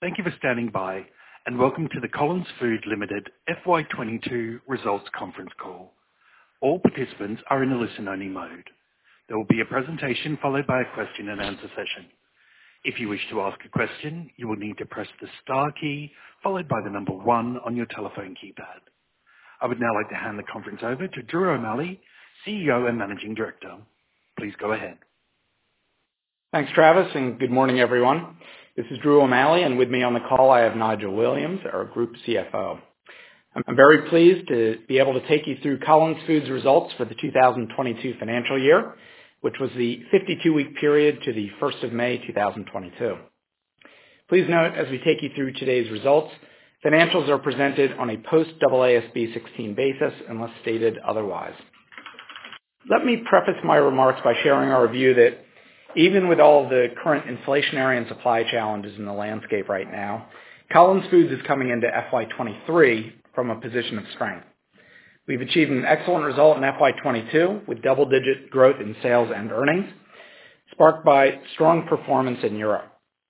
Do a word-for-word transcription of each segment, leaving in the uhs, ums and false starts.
Thank you for standing by, and welcome to the Collins Foods Limited F Y twenty-two Results Conference Call. All participants are in a listen-only mode. There will be a presentation followed by a question and answer session. If you wish to ask a question, you will need to press the star key followed by the number one on your telephone keypad. I would now like to hand the conference over to Drew O'Malley, C E O and Managing Director. Please go ahead. Thanks, Travis, and good morning, everyone. This is Drew O'Malley, and with me on the call I have Nigel Williams, our Group C F O. I'm very pleased to be able to take you through Collins Foods results for the two thousand twenty-two financial year, which was the fifty-two week period to the first of May two thousand twenty-two. Please note, as we take you through today's results, financials are presented on a post-A A S B sixteen basis unless stated otherwise. Let me preface my remarks by sharing our view that even with all of the current inflationary and supply challenges in the landscape right now, Collins Foods is coming into F Y twenty-three from a position of strength. We've achieved an excellent result in F Y twenty-two with double-digit growth in sales and earnings, sparked by strong performance in Europe.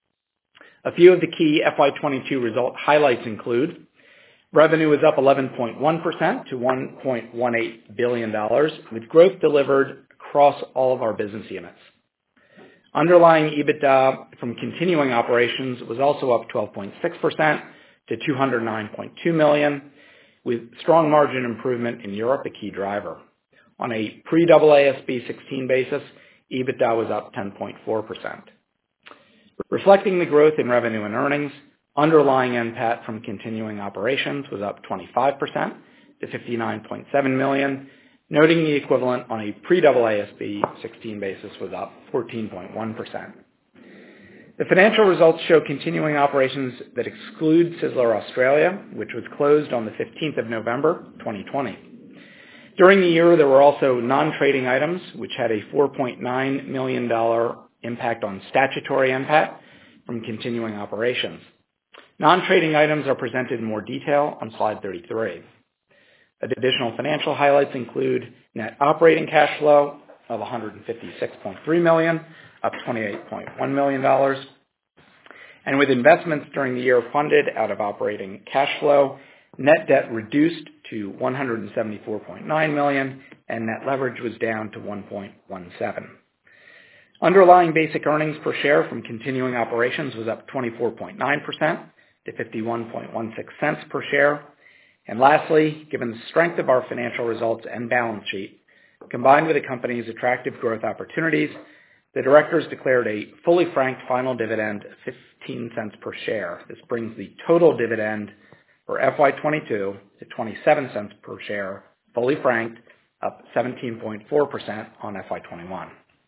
A few of the key F Y twenty-two result highlights include revenue was up eleven point one percent to one point one eight billion dollars, with growth delivered across all of our business units. Underlying EBITDA from continuing operations was also up twelve point six percent to two hundred nine point two million dollars, with strong margin improvement in Europe a key driver. On a pre-A A S B sixteen basis, EBITDA was up ten point four percent. Reflecting the growth in revenue and earnings, underlying N P A T from continuing operations was up twenty-five percent to fifty-nine point seven million dollars, noting the equivalent on a pre-A A S B sixteen basis was up fourteen point one percent. The financial results show continuing operations that exclude Sizzler Australia, which was closed on the fifteenth of November twenty twenty. During the year, there were also non-trading items, which had a four point nine million dollars impact on statutory N P A T from continuing operations. Non-trading items are presented in more detail on slide thirty-three. Additional financial highlights include net operating cash flow of one hundred fifty-six point three million dollars, up twenty-eight point one million dollars. And with investments during the year funded out of operating cash flow, net debt reduced to one hundred seventy-four point nine million dollars, and net leverage was down to one point one seven. Underlying basic earnings per share from continuing operations was up twenty-four point nine percent to fifty-one point one six cents per share. And lastly, given the strength of our financial results and balance sheet, combined with the company's attractive growth opportunities, the directors declared a fully franked final dividend of fifteen cents per share. This brings the total dividend for F Y twenty-two to twenty-seven cents per share, fully franked, up seventeen point four percent on F Y twenty-one.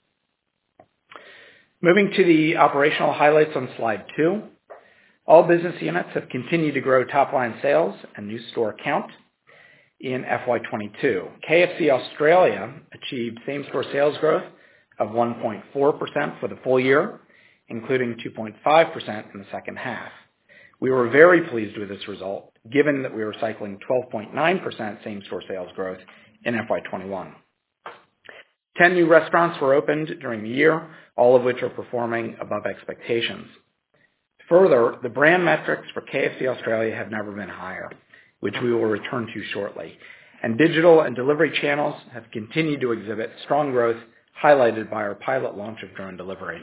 Moving to the operational highlights on slide two. All business units have continued to grow top-line sales and new store count in F Y twenty-two. K F C Australia achieved same-store sales growth of one point four percent for the full year, including two point five percent in the second half. We were very pleased with this result, given that we were cycling twelve point nine percent same-store sales growth in F Y twenty-one. Ten new restaurants were opened during the year, all of which are performing above expectations. Further, the brand metrics for K F C Australia have never been higher, which we will return to shortly. And digital and delivery channels have continued to exhibit strong growth, highlighted by our pilot launch of drone delivery.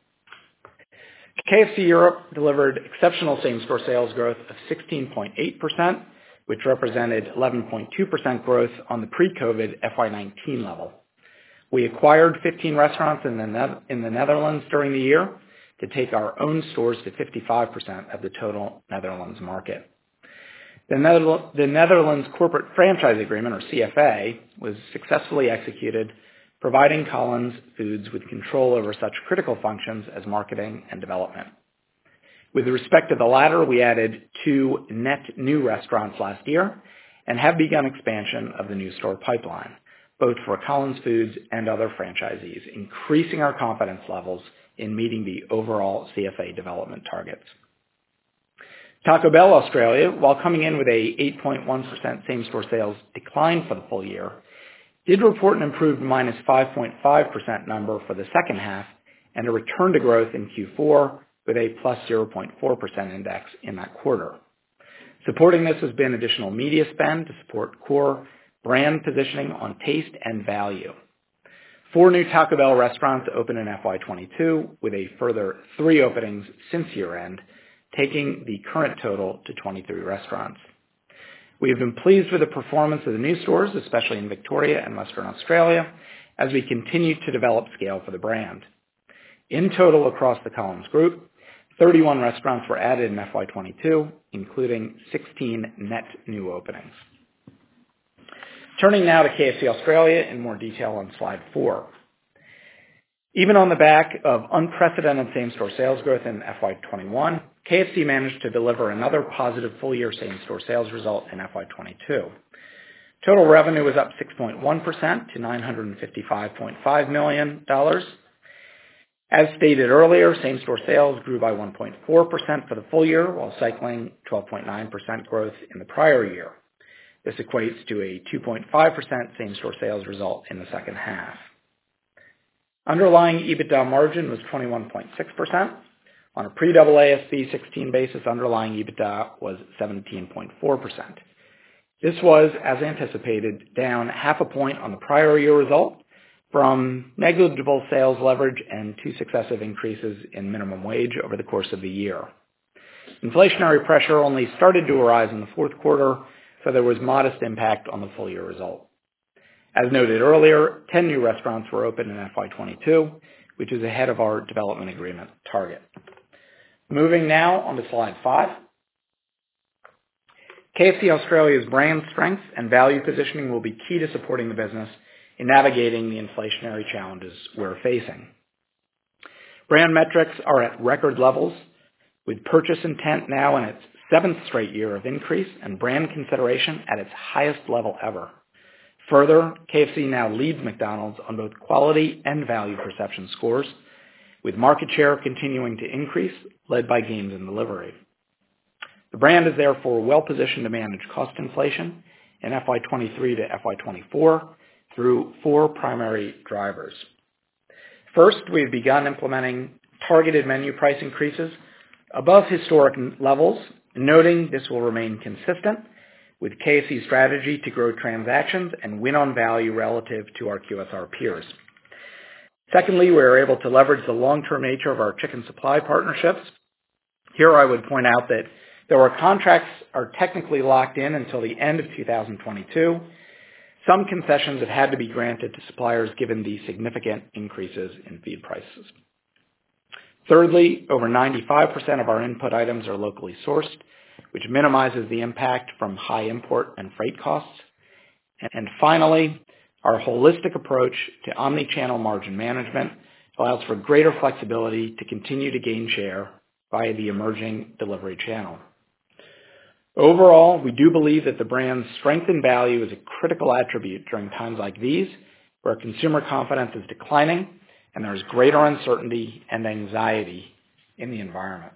K F C Europe delivered exceptional same-store sales growth of sixteen point eight percent, which represented eleven point two percent growth on the pre-COVID F Y nineteen level. We acquired fifteen restaurants in the, ne- in the Netherlands during the year, to take our own stores to fifty-five percent of the total Netherlands market. The, Nether- the Netherlands Corporate Franchise Agreement, or C F A, was successfully executed, providing Collins Foods with control over such critical functions as marketing and development. With respect to the latter, we added two net new restaurants last year and have begun expansion of the new store pipeline, both for Collins Foods and other franchisees, increasing our confidence levels in meeting the overall C F A development targets. Taco Bell Australia, while coming in with a eight point one percent same-store sales decline for the full year, did report an improved minus five point five percent number for the second half and a return to growth in Q four, with a plus zero point four percent index in that quarter. Supporting this has been additional media spend to support core brand positioning on taste and value. Four new Taco Bell restaurants opened in F Y twenty-two, with a further three openings since year-end, taking the current total to twenty-three restaurants. We have been pleased with the performance of the new stores, especially in Victoria and Western Australia, as we continue to develop scale for the brand. In total, across the Collins Group, thirty-one restaurants were added in F Y twenty-two, including sixteen net new openings. Turning now to K F C Australia in more detail on slide four. Even on the back of unprecedented same-store sales growth in F Y twenty-one, K F C managed to deliver another positive full-year same-store sales result in F Y twenty-two. Total revenue was up six point one percent to nine hundred fifty-five point five million dollars. As stated earlier, same-store sales grew by one point four percent for the full year, while cycling twelve point nine percent growth in the prior year. This equates to a two point five percent same-store sales result in the second half. Underlying EBITDA margin was twenty-one point six percent. On a pre-A A S B sixteen basis, underlying EBITDA was seventeen point four percent. This was, as anticipated, down half a point on the prior year result from negligible sales leverage and two successive increases in minimum wage over the course of the year. Inflationary pressure only started to arise in the fourth quarter, so there was modest impact on the full year result. As noted earlier, ten new restaurants were opened in F Y twenty-two, which is ahead of our development agreement target. Moving now on to slide five. K F C Australia's brand strength and value positioning will be key to supporting the business in navigating the inflationary challenges we're facing. Brand metrics are at record levels, with purchase intent now in its seventh straight year of increase and brand consideration at its highest level ever. Further, K F C now leads McDonald's on both quality and value perception scores, with market share continuing to increase, led by gains in delivery. The brand is therefore well positioned to manage cost inflation in F Y twenty-three to F Y twenty-four through four primary drivers. First, we've begun implementing targeted menu price increases above historic levels, noting this will remain consistent with K F C's strategy to grow transactions and win on value relative to our Q S R peers. Secondly, we are able to leverage the long-term nature of our chicken supply partnerships. Here I would point out that though our contracts are technically locked in until the end of two thousand twenty-two, some concessions have had to be granted to suppliers given the significant increases in feed prices. Thirdly, over ninety-five percent of our input items are locally sourced, which minimizes the impact from high import and freight costs. And finally, our holistic approach to omni-channel margin management allows for greater flexibility to continue to gain share via the emerging delivery channel. Overall, we do believe that the brand's strength and value is a critical attribute during times like these, where consumer confidence is declining and there is greater uncertainty and anxiety in the environment.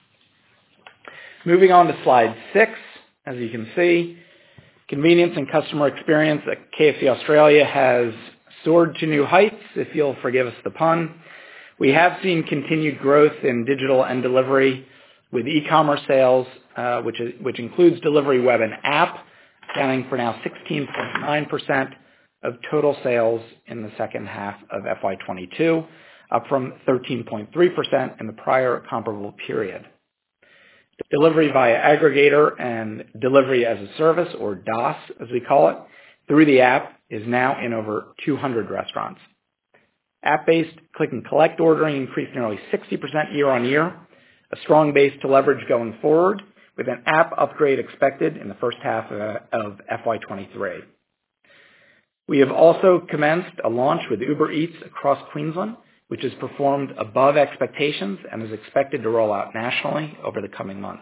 Moving on to slide six, as you can see, convenience and customer experience at K F C Australia has soared to new heights, if you'll forgive us the pun. We have seen continued growth in digital and delivery, with e-commerce sales, uh, which, is, which includes delivery, web, and app, accounting for now sixteen point nine percent of total sales in the second half of F Y twenty-two, up from thirteen point three percent in the prior comparable period. Delivery via aggregator and delivery as a service, or D O S as we call it, through the app is now in over two hundred restaurants. App-based click and collect ordering increased nearly sixty percent year on year, a strong base to leverage going forward, with an app upgrade expected in the first half of, of F Y twenty-three. We have also commenced a launch with Uber Eats across Queensland, which has performed above expectations and is expected to roll out nationally over the coming months.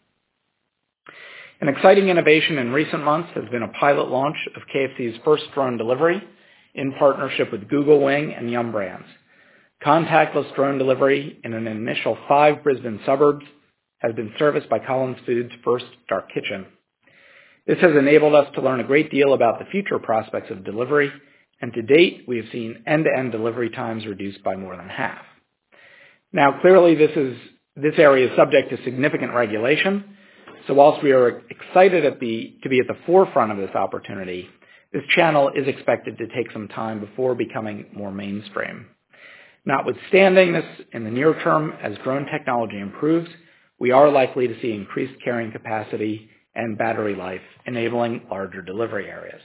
An exciting innovation in recent months has been a pilot launch of K F C's first drone delivery in partnership with Google Wing and Yum Brands. Contactless drone delivery in an initial five Brisbane suburbs has been serviced by Collins Foods' first dark kitchen. This has enabled us to learn a great deal about the future prospects of delivery, and to date, we have seen end-to-end delivery times reduced by more than half. Now, clearly, this is this area is subject to significant regulation, so whilst we are excited at the, to be at the forefront of this opportunity, this channel is expected to take some time before becoming more mainstream. Notwithstanding this, in the near term, as drone technology improves, we are likely to see increased carrying capacity and battery life, enabling larger delivery areas.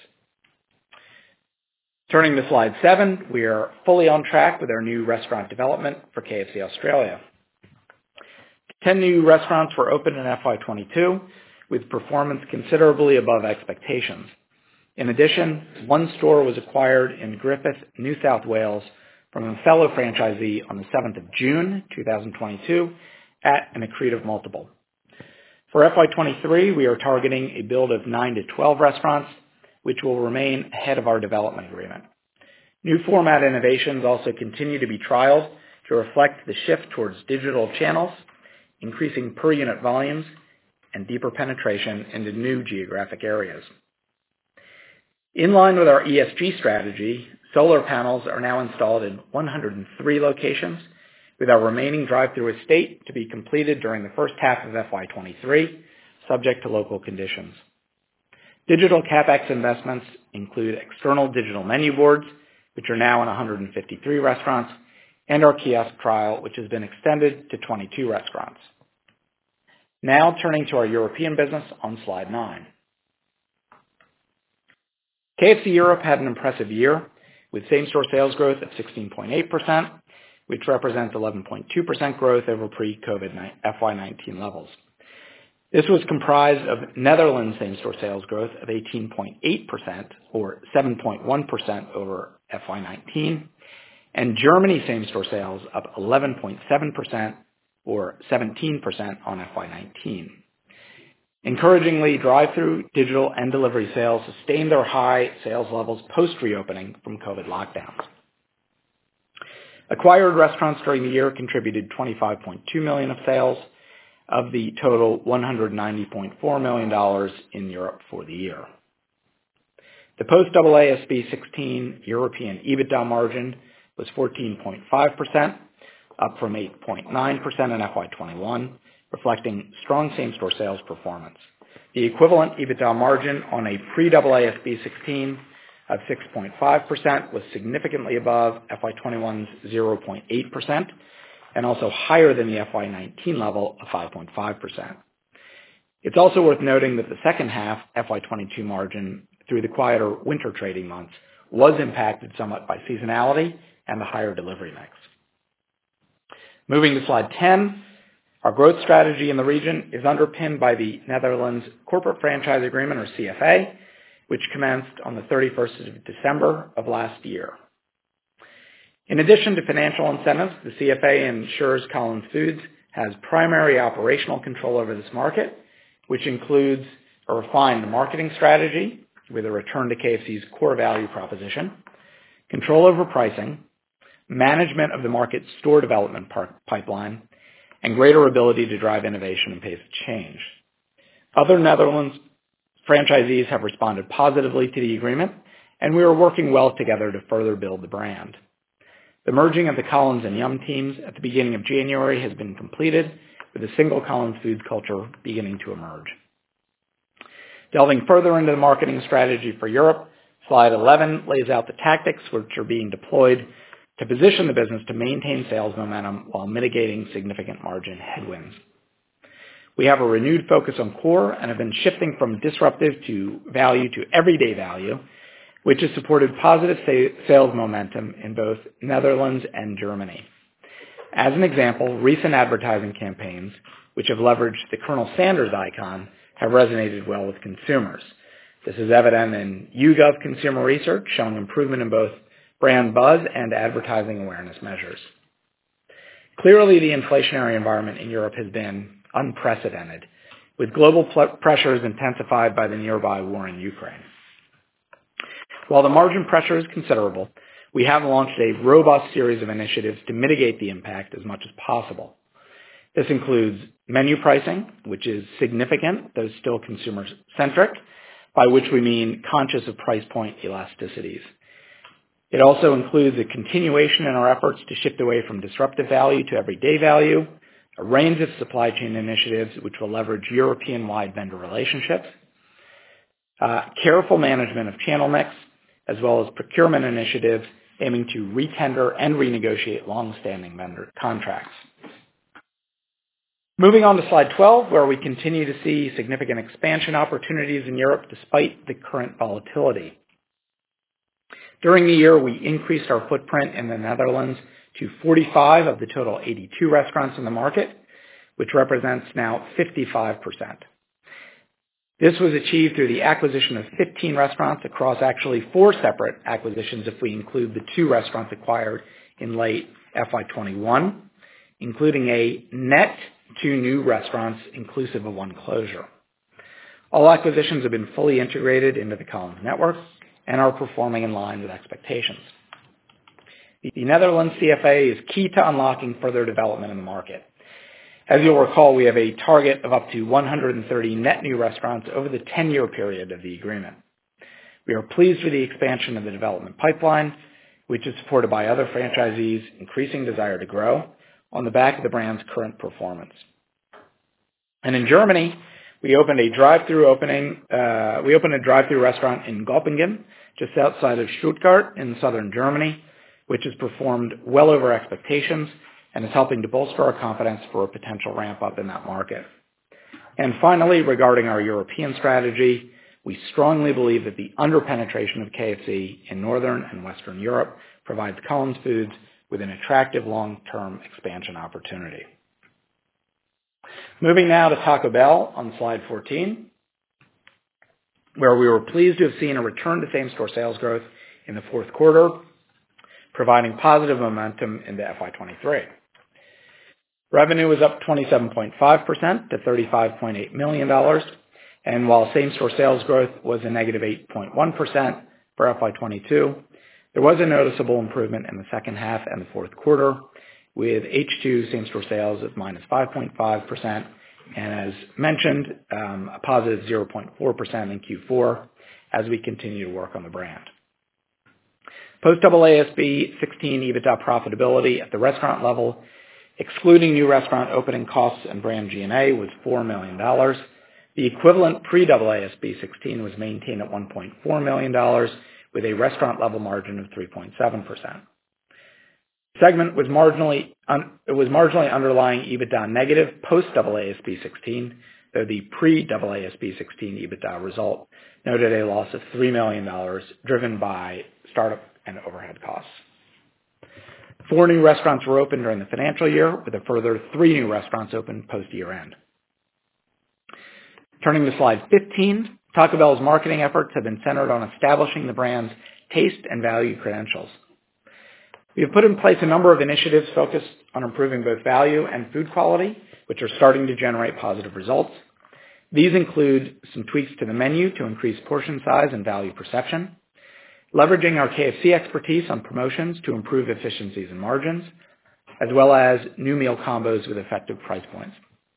Turning to slide seven, we are fully on track with our new restaurant development for K F C Australia. Ten new restaurants were opened in F Y twenty-two, with performance considerably above expectations. In addition, one store was acquired in Griffith, New South Wales, from a fellow franchisee on the seventh of June, two thousand twenty-two, at an accretive multiple. For F Y twenty-three, we are targeting a build of nine to twelve restaurants, which will remain ahead of our development agreement. New format innovations also continue to be trialed to reflect the shift towards digital channels, increasing per unit volumes, and deeper penetration into new geographic areas. In line with our E S G strategy, solar panels are now installed in one hundred three locations, with our remaining drive-through estate to be completed during the first half of F Y twenty-three, subject to local conditions. Digital CapEx investments include external digital menu boards, which are now in one hundred fifty-three restaurants, and our kiosk trial, which has been extended to twenty-two restaurants. Now turning to our European business on slide nine. K F C Europe had an impressive year, with same-store sales growth of sixteen point eight percent, which represents eleven point two percent growth over pre-COVID F Y nineteen levels. This was comprised of Netherlands same-store sales growth of eighteen point eight percent, or seven point one percent over F Y nineteen, and Germany same-store sales up eleven point seven percent, or seventeen percent on F Y nineteen. Encouragingly, drive-through, digital, and delivery sales sustained their high sales levels post-reopening from COVID lockdowns. Acquired restaurants during the year contributed twenty-five point two million dollars of sales, of the total one hundred ninety point four million dollars in Europe for the year. The post-A A S B sixteen European EBITDA margin was fourteen point five percent, up from eight point nine percent in F Y twenty-one, reflecting strong same-store sales performance. The equivalent EBITDA margin on a pre-A A S B sixteen of six point five percent was significantly above F Y twenty-one's zero point eight percent, and also higher than the F Y nineteen level of five point five percent. It's also worth noting that the second half F Y twenty-two margin, through the quieter winter trading months, was impacted somewhat by seasonality and the higher delivery mix. Moving to slide ten, our growth strategy in the region is underpinned by the Netherlands Corporate Franchise Agreement, or C F A, which commenced on the thirty-first of December of last year. In addition to financial incentives, the C F A ensures Collins Foods has primary operational control over this market, which includes a refined marketing strategy with a return to K F C's core value proposition, control over pricing, management of the market's store development par- pipeline, and greater ability to drive innovation and pace of change. Other Netherlands franchisees have responded positively to the agreement, and we are working well together to further build the brand. The merging of the Collins and Yum teams at the beginning of January has been completed, with a single Collins Foods culture beginning to emerge. Delving further into the marketing strategy for Europe, slide eleven lays out the tactics which are being deployed to position the business to maintain sales momentum while mitigating significant margin headwinds. We have a renewed focus on core and have been shifting from disruptive to value to everyday value, which has supported positive sa- sales momentum in both Netherlands and Germany. As an example, recent advertising campaigns, which have leveraged the Colonel Sanders icon, have resonated well with consumers. This is evident in YouGov consumer research, showing improvement in both brand buzz and advertising awareness measures. Clearly, the inflationary environment in Europe has been unprecedented, with global pl- pressures intensified by the nearby war in Ukraine. While the margin pressure is considerable, we have launched a robust series of initiatives to mitigate the impact as much as possible. This includes menu pricing, which is significant, though still consumer-centric, by which we mean conscious of price point elasticities. It also includes a continuation in our efforts to shift away from disruptive value to everyday value, a range of supply chain initiatives which will leverage European-wide vendor relationships, uh, careful management of channel mix, as well as procurement initiatives aiming to retender and renegotiate long-standing vendor contracts. Moving on to slide twelve, where we continue to see significant expansion opportunities in Europe despite the current volatility. During the year, we increased our footprint in the Netherlands to forty-five of the total eighty-two restaurants in the market, which represents now fifty-five percent. This was achieved through the acquisition of fifteen restaurants across actually four separate acquisitions if we include the two restaurants acquired in late F Y twenty-one, including a net two new restaurants inclusive of one closure. All acquisitions have been fully integrated into the Collins network and are performing in line with expectations. The Netherlands C F A is key to unlocking further development in the market. As you'll recall, we have a target of up to one hundred thirty net new restaurants over the ten-year period of the agreement. We are pleased with the expansion of the development pipeline, which is supported by other franchisees' increasing desire to grow on the back of the brand's current performance. And in Germany, we opened a drive-through opening. Uh, we opened a drive-through restaurant in Göppingen, just outside of Stuttgart in southern Germany, which has performed well over expectations and is helping to bolster our confidence for a potential ramp-up in that market. And finally, regarding our European strategy, we strongly believe that the under-penetration of K F C in Northern and Western Europe provides Collins Foods with an attractive long-term expansion opportunity. Moving now to Taco Bell on slide fourteen, where we were pleased to have seen a return to same-store sales growth in the fourth quarter, providing positive momentum into F Y twenty-three. Revenue was up twenty-seven point five percent to thirty-five point eight million dollars, and while same-store sales growth was a negative eight point one percent for F Y twenty-two, there was a noticeable improvement in the second half and the fourth quarter, with H two same-store sales of minus five point five percent, and as mentioned, um, a positive zero point four percent in Q four as we continue to work on the brand. Post-A A S B sixteen EBITDA profitability at the restaurant level, excluding new restaurant opening costs and brand G and A, was four million dollars. The equivalent pre-A A S B sixteen was maintained at one point four million dollars with a restaurant-level margin of three point seven percent. Segment was marginally un- it was marginally underlying EBITDA negative post-A A S B sixteen, though the pre-A A S B sixteen EBITDA result noted a loss of three million dollars driven by startup and overhead costs. Four new restaurants were opened during the financial year, with a further three new restaurants opened post-year end. Turning to slide fifteen, Taco Bell's marketing efforts have been centered on establishing the brand's taste and value credentials. We have put in place a number of initiatives focused on improving both value and food quality, which are starting to generate positive results. These include some tweaks to the menu to increase portion size and value perception, leveraging our K F C expertise on promotions to improve efficiencies and margins, as well as new meal combos with effective price points.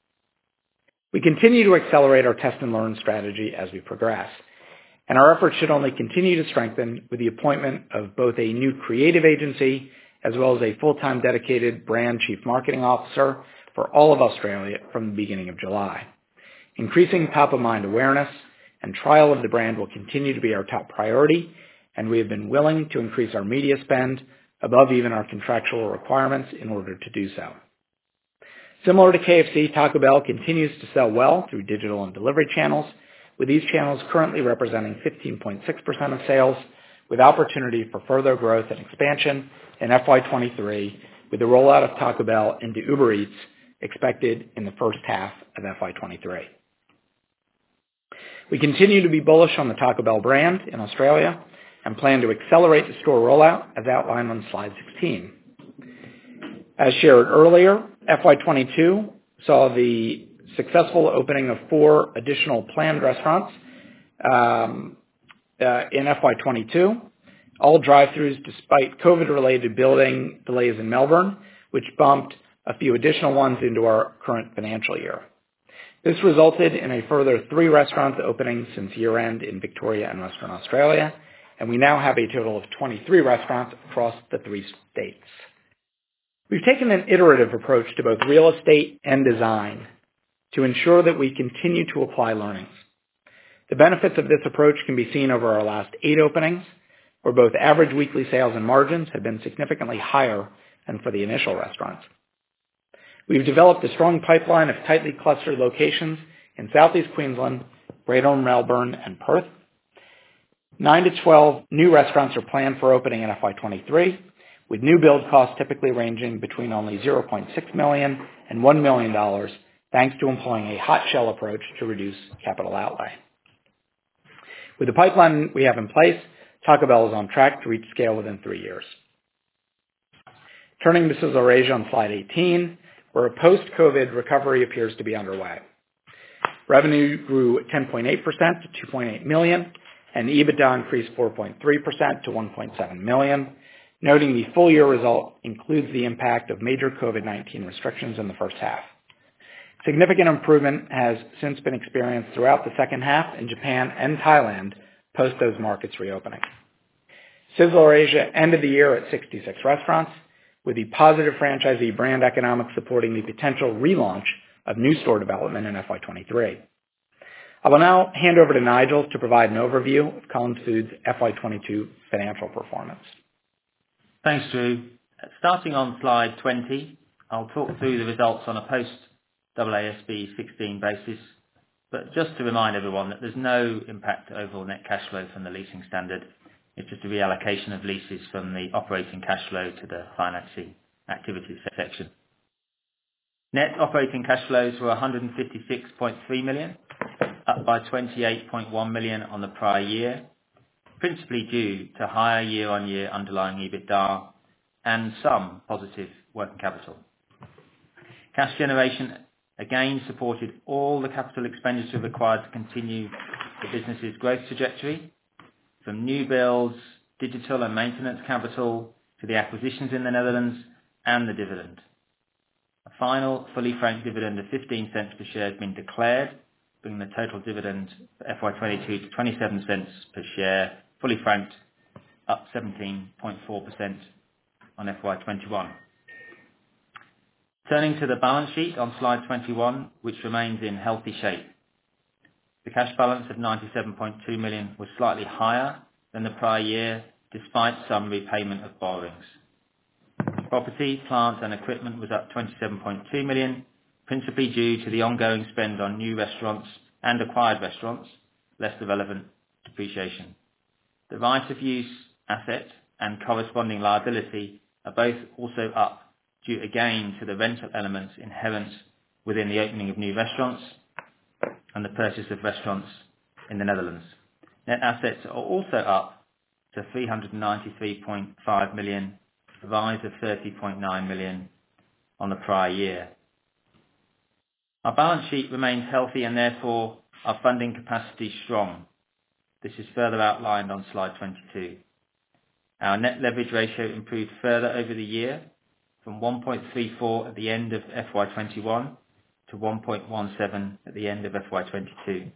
We continue to accelerate our test and learn strategy as we progress, and our efforts should only continue to strengthen with the appointment of both a new creative agency as well as a full-time dedicated brand chief marketing officer for all of Australia from the beginning of July. Increasing top-of-mind awareness and trial of the brand will continue to be our top priority, and we have been willing to increase our media spend above even our contractual requirements in order to do so. Similar to K F C, Taco Bell continues to sell well through digital and delivery channels, with these channels currently representing fifteen point six percent of sales, with opportunity for further growth and expansion in F Y twenty-three, with the rollout of Taco Bell into Uber Eats expected in the first half of F Y twenty-three. We continue to be bullish on the Taco Bell brand in Australia and plan to accelerate the store rollout as outlined on slide sixteen. As shared earlier, F Y twenty-two saw the successful opening of four additional planned restaurants um, uh, in F Y twenty-two, all drive-thrus despite COVID-related building delays in Melbourne, which bumped a few additional ones into our current financial year. This resulted in a further three restaurants opening since year-end in Victoria and Western Australia, and we now have a total of twenty-three restaurants across the three states. We've taken an iterative approach to both real estate and design to ensure that we continue to apply learnings. The benefits of this approach can be seen over our last eight openings, where both average weekly sales and margins have been significantly higher than for the initial restaurants. We've developed a strong pipeline of tightly clustered locations in Southeast Queensland, Greater Melbourne, and Perth. nine to twelve new restaurants are planned for opening in F Y twenty-three, with new build costs typically ranging between only zero point six million dollars and one million dollars, thanks to employing a hot shell approach to reduce capital outlay. With the pipeline we have in place, Taco Bell is on track to reach scale within three years. Turning to Sizzler Asia on slide eighteen, where a post-COVID recovery appears to be underway. Revenue grew ten point eight percent to two point eight million dollars, and EBITDA increased four point three percent to one point seven million dollars, noting the full-year result includes the impact of major COVID nineteen restrictions in the first half. Significant improvement has since been experienced throughout the second half in Japan and Thailand post those markets reopening. Sizzler Asia ended the year at sixty-six restaurants, with the positive franchisee brand economics supporting the potential relaunch of new store development in F Y twenty-three. I will now hand over to Nigel to provide an overview of Collins Foods' F Y twenty-two financial performance. Thanks, Drew. Starting on slide twenty, I'll talk through the results on a post-A A S B sixteen basis, but just to remind everyone that there's no impact to overall net cash flow from the leasing standard. It's just a reallocation of leases from the operating cash flow to the financing activities section. Net operating cash flows were one hundred fifty-six point three million dollars, up by twenty-eight point one million dollars on the prior year, principally due to higher year-on-year underlying EBITDA and some positive working capital. Cash generation again supported all the capital expenditure required to continue the business's growth trajectory, from new builds, digital and maintenance capital, to the acquisitions in the Netherlands and the dividend. A final fully franked dividend of fifteen cents per share has been declared, bringing the total dividend for F Y twenty-two to twenty-seven cents per share, fully franked, up seventeen point four percent on F Y twenty-one. Turning to the balance sheet on slide twenty-one, which remains in healthy shape. The cash balance of ninety-seven point two million dollars was slightly higher than the prior year, despite some repayment of borrowings. Property, plant and equipment was up twenty-seven point two million dollars, principally due to the ongoing spend on new restaurants and acquired restaurants, less the relevant depreciation. The right of use asset and corresponding liability are both also up, due again to the rental elements inherent within the opening of new restaurants and the purchase of restaurants in the Netherlands. Net assets are also up to three hundred ninety-three point five million dollars, a rise of thirty point nine million dollars on the prior year. Our balance sheet remains healthy and therefore our funding capacity strong. This is further outlined on slide twenty-two. Our net leverage ratio improved further over the year, from one point three four at the end of F Y twenty-one to one point one seven at the end of F Y twenty-two.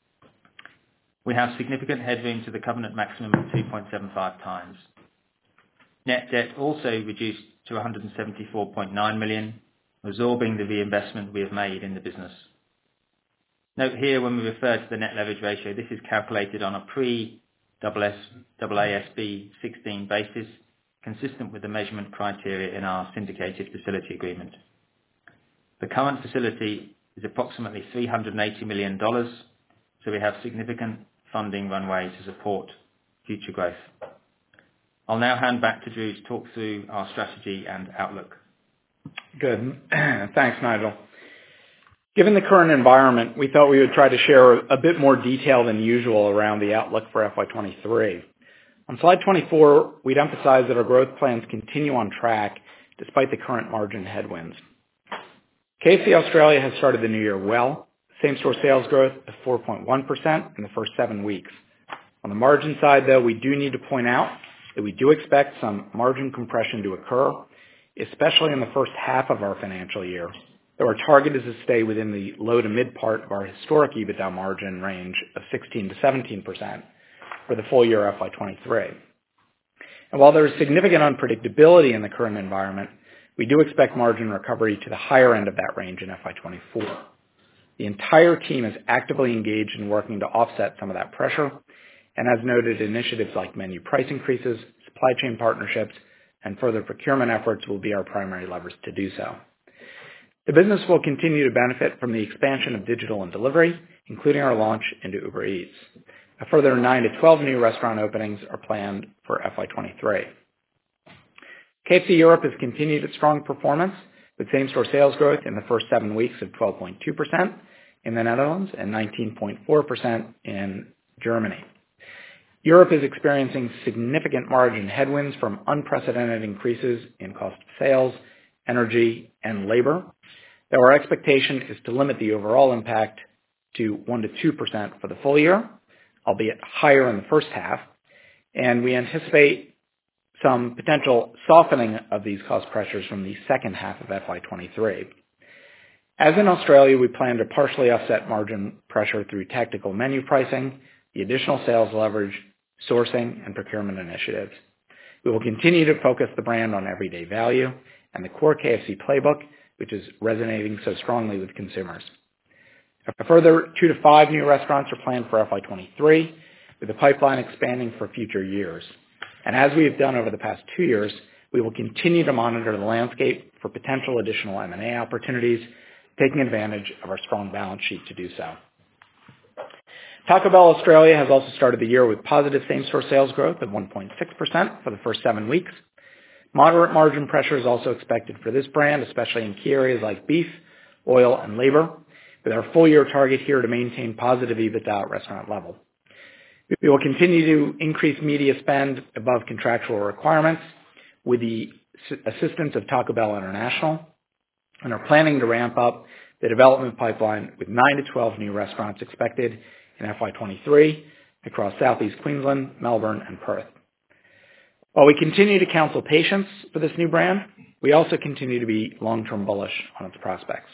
We have significant headroom to the covenant maximum of two point seven five times. Net debt also reduced to one hundred seventy-four point nine million dollars, absorbing the reinvestment we have made in the business. Note here, when we refer to the net leverage ratio, this is calculated on a pre-A A S B sixteen basis, consistent with the measurement criteria in our syndicated facility agreement. The current facility is approximately three hundred eighty million dollars, so we have significant funding runway to support future growth. I'll now hand back to Drew to talk through our strategy and outlook. Good. Thanks, Nigel. Given the current environment, we thought we would try to share a bit more detail than usual around the outlook for F Y twenty-three. On slide twenty-four, we'd emphasize that our growth plans continue on track despite the current margin headwinds. K F C Australia has started the new year well. Same-store sales growth of four point one percent in the first seven weeks. On the margin side, though, we do need to point out that we do expect some margin compression to occur, especially in the first half of our financial year, though our target is to stay within the low to mid part of our historic EBITDA margin range of sixteen to seventeen percent for the full year F Y twenty-three. And while there is significant unpredictability in the current environment, we do expect margin recovery to the higher end of that range in F Y twenty-four. The entire team is actively engaged in working to offset some of that pressure, and as noted, initiatives like menu price increases, supply chain partnerships, and further procurement efforts will be our primary levers to do so. The business will continue to benefit from the expansion of digital and delivery, including our launch into Uber Eats. A further nine to twelve new restaurant openings are planned for F Y twenty-three. K F C Europe has continued its strong performance with same-store sales growth in the first seven weeks of twelve point two percent in the Netherlands and nineteen point four percent in Germany. Europe is experiencing significant margin headwinds from unprecedented increases in cost of sales, energy, and labor, though our expectation is to limit the overall impact to one to two percent for the full year, albeit higher in the first half, and we anticipate some potential softening of these cost pressures from the second half of F Y twenty-three. As in Australia, we plan to partially offset margin pressure through tactical menu pricing, the additional sales leverage, sourcing, and procurement initiatives. We will continue to focus the brand on everyday value and the core K F C playbook, which is resonating so strongly with consumers. A further two to five new restaurants are planned for F Y twenty-three, with the pipeline expanding for future years. And as we have done over the past two years, we will continue to monitor the landscape for potential additional M and A opportunities, taking advantage of our strong balance sheet to do so. Taco Bell Australia has also started the year with positive same-store sales growth of one point six percent for the first seven weeks. Moderate margin pressure is also expected for this brand, especially in key areas like beef, oil, and labor, with our full-year target here to maintain positive EBITDA at restaurant level. We will continue to increase media spend above contractual requirements with the assistance of Taco Bell International, and are planning to ramp up the development pipeline with nine to twelve new restaurants expected in F Y twenty-three across Southeast Queensland, Melbourne, and Perth. While we continue to counsel patience for this new brand, we also continue to be long-term bullish on its prospects.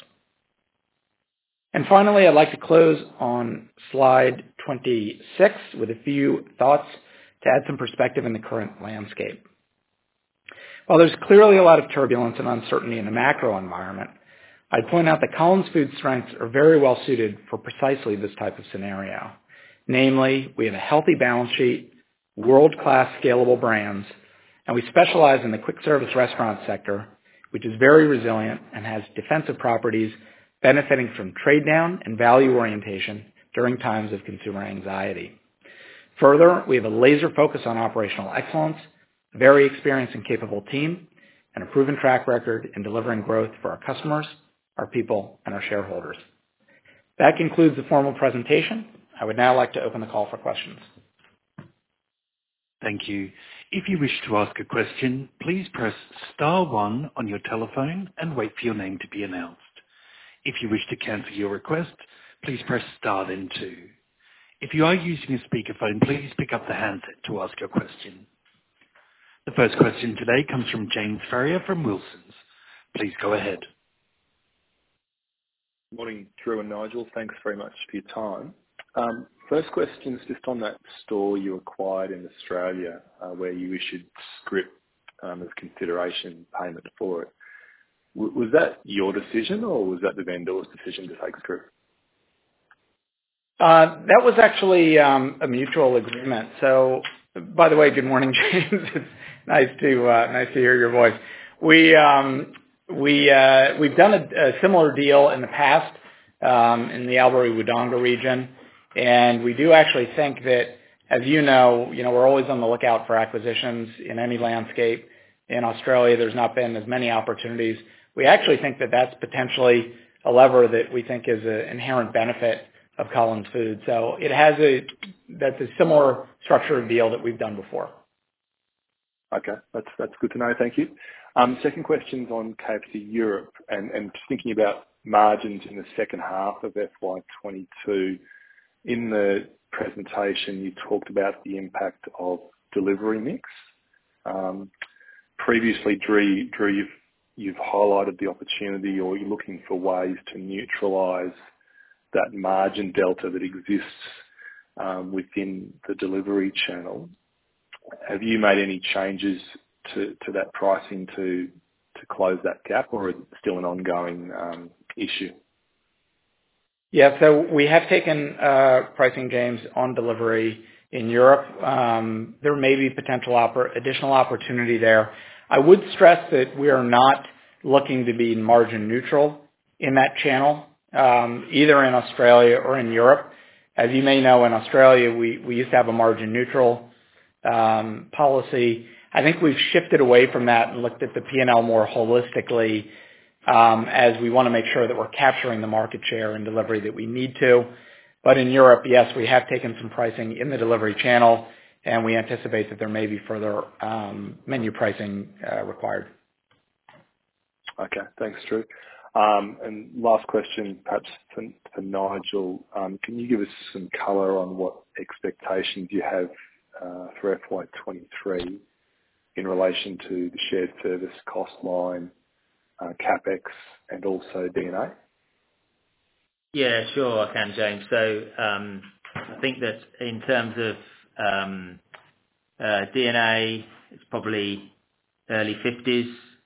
And finally, I'd like to close on slide twenty-six with a few thoughts to add some perspective in the current landscape. While there's clearly a lot of turbulence and uncertainty in the macro environment, I'd point out that Collins Foods' strengths are very well suited for precisely this type of scenario. Namely, we have a healthy balance sheet, world-class scalable brands, and we specialize in the quick-service restaurant sector, which is very resilient and has defensive properties benefiting from trade-down and value orientation during times of consumer anxiety. Further, we have a laser focus on operational excellence, a very experienced and capable team, and a proven track record in delivering growth for our customers, our people, and our shareholders. That concludes the formal presentation. I would now like to open the call for questions. Thank you. If you wish to ask a question, please press star one on your telephone and wait for your name to be announced. If you wish to cancel your request, please press star then two. If you are using a speakerphone, please pick up the handset to ask your question. The first question today comes from James Ferrier from Wilsons. Please go ahead. Morning, Drew and Nigel. Thanks very much for your time. Um, first question is just on that store you acquired in Australia, uh, where you issued scrip um, as consideration payment for it. W- was that your decision, or was that the vendor's decision to take scrip? Uh, that was actually um, a mutual agreement. So, by the way, good morning, James. It's nice to uh, nice to hear your voice. We um, we uh, we've done a, a similar deal in the past um, in the Albury-Wodonga region, and we do actually think that, as you know, you know we're always on the lookout for acquisitions in any landscape. In Australia, there's not been as many opportunities. We actually think that that's potentially a lever that we think is an inherent benefit of Collins Foods. So it has a that's a similar structured deal that we've done before. Okay, that's that's good to know. Thank you. Um, second question's on K F C Europe, and and just thinking about margins in the second half of F Y twenty-two. In the presentation, you talked about the impact of delivery mix. Um, previously, Drew, Drew, you've you've highlighted the opportunity, or you're looking for ways to neutralise that margin delta that exists um, within the delivery channel. Have you made any changes to, to that pricing to to to close that gap, or is it still an ongoing um, issue? Yeah, so we have taken uh, pricing, James, on delivery in Europe. Um, there may be potential oppor- additional opportunity there. I would stress that we are not looking to be margin neutral in that channel, um, either in Australia or in Europe. As you may know, in Australia, we, we used to have a margin neutral um, policy. I think we've shifted away from that and looked at the P and L more holistically, um, as we want to make sure that we're capturing the market share in delivery that we need to. But in Europe, yes, we have taken some pricing in the delivery channel, and we anticipate that there may be further um, menu pricing uh, required. Okay, thanks, Drew. Um, and last question, perhaps for, for Nigel. Um, can you give us some colour on what expectations you have uh, for F Y twenty-three in relation to the shared service cost line, uh, CapEx, and also D and A? Yeah, sure, I can, James. So um, I think that in terms of um, uh, D and A, it's probably early fifties.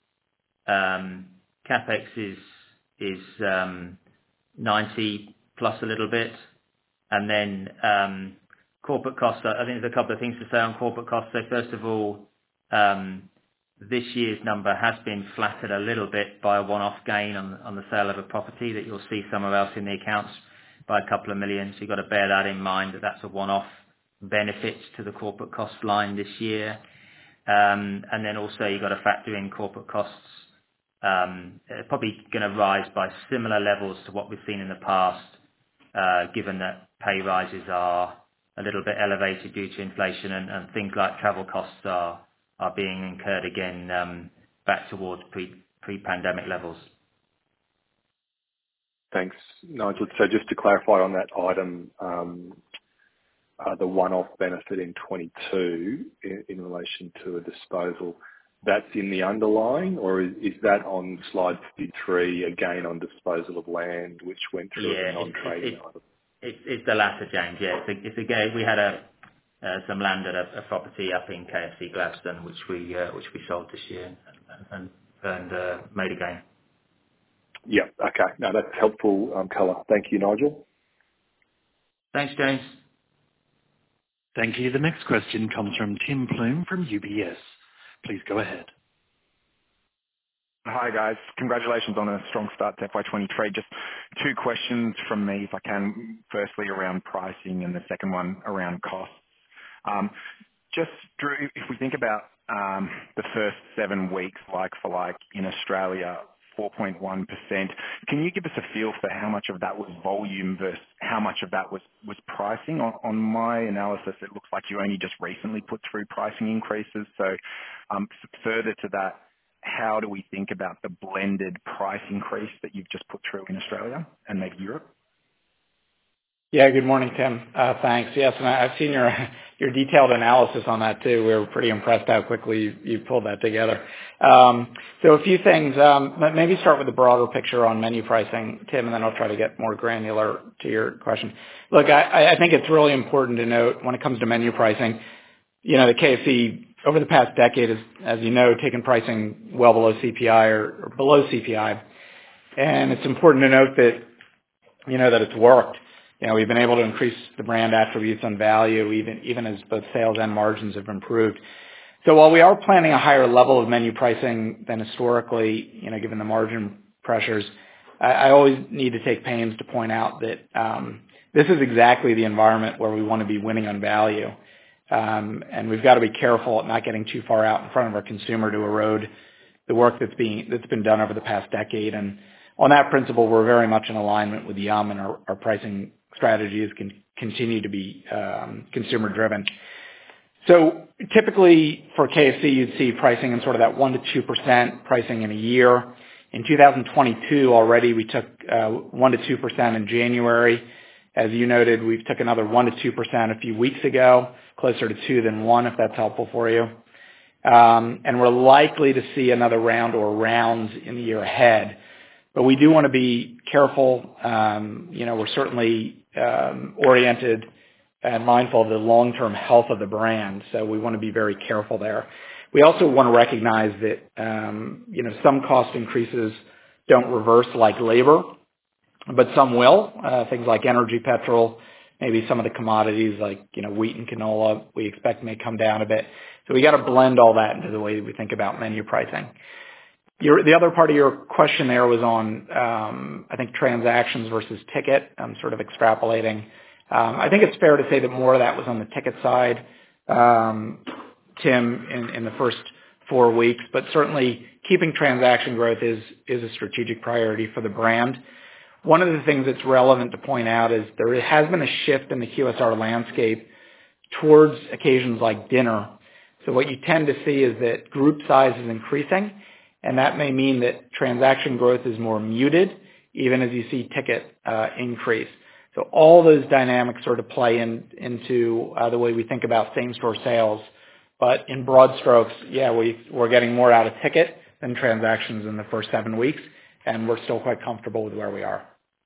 Um, CapEx is is um, ninety plus a little bit, and then um, corporate costs. I think there's a couple of things to say on corporate costs. So first of all, um, this year's number has been flattered a little bit by a one-off gain on on the sale of a property that you'll see somewhere else in the accounts by a couple of million. So you've got to bear that in mind, that that's a one-off benefit to the corporate cost line this year. Um, and then also you've got to factor in corporate costs. Um, they're probably going to rise by similar levels to what we've seen in the past, uh, given that pay rises are a little bit elevated due to inflation, and, and things like travel costs are are being incurred again um, back towards pre pre-pandemic levels. Thanks, Nigel. So just to clarify on that item, um, uh, the one-off benefit in twenty-two in, in relation to a disposal, that's in the underlying, or is, is that on slide fifty-three, a gain on disposal of land, which went through Yeah, as a non-trading it, it, item? it, it's the latter, James. Yeah, it's a, it's a gain. We had a uh, some land at a, a property up in K F C Gladstone, which we uh, which we sold this year and and, and uh, made a gain. Yeah. Okay. No, that's helpful um, colour. Thank you, Nigel. Thanks, James. Thank you. The next question comes from Tim Plume from U B S. Please go ahead. Hi, guys. Congratulations on a strong start to F Y twenty-three. Just two questions from me, if I can. Firstly, around pricing, and the second one around costs. Um, Just, Drew, if we think about um, the first seven weeks, like for like in Australia, four point one percent, can you give us a feel for how much of that was volume versus how much of that was was pricing? On on my analysis, it looks like you only just recently put through pricing increases. So, um, further to that, how do we think about the blended price increase that you've just put through in Australia and maybe Europe? Yeah, good morning, Tim. Uh, thanks. Yes, and I, I've seen your your detailed analysis on that too. We were pretty impressed how quickly you, you pulled that together. Um, so a few things. Um, but maybe start with the broader picture on menu pricing, Tim, and then I'll try to get more granular to your question. Look, I, I think it's really important to note when it comes to menu pricing, you know, the K F C over the past decade has, as you know, taken pricing well below C P I or, or below C P I, and it's important to note that, you know, that it's worked. You know, we've been able to increase the brand attributes and value even even as both sales and margins have improved. So while we are planning a higher level of menu pricing than historically, you know, given the margin pressures, I, I always need to take pains to point out that um, this is exactly the environment where we want to be winning on value. Um, and we've got to be careful at not getting too far out in front of our consumer to erode the work that's being that's been done over the past decade. And on that principle, we're very much in alignment with Yum, and our, our pricing strategies can continue to be um, consumer driven. So typically for K F C, you'd see pricing in sort of that one to two percent pricing in a year. In two thousand twenty-two already, we took uh, one to two percent in January. As you noted, we've took another one to two percent a few weeks ago, closer to two than one, if that's helpful for you. Um, and we're likely to see another round or rounds in the year ahead. But we do want to be careful. Um, you know, we're certainly um, oriented and mindful of the long-term health of the brand, so we want to be very careful there. We also want to recognize that, um, you know, some cost increases don't reverse like labor, but some will. Uh, things like energy, petrol, maybe some of the commodities like, you know, wheat and canola we expect may come down a bit. So we got to blend all that into the way we think about menu pricing. Your, the other part of your question there was on, um, I think, transactions versus ticket. I'm sort of extrapolating. Um, I think it's fair to say that more of that was on the ticket side, um, Tim, in, in the first four weeks. But certainly keeping transaction growth is, is a strategic priority for the brand. One of the things that's relevant to point out is there has been a shift in the Q S R landscape towards occasions like dinner. So what you tend to see is that group size is increasing, and that may mean that transaction growth is more muted, even as you see ticket uh, increase. So all those dynamics sort of play in, into uh, the way we think about same-store sales. But in broad strokes, yeah, we, we're getting more out of ticket than transactions in the first seven weeks, and we're still quite comfortable with where we are.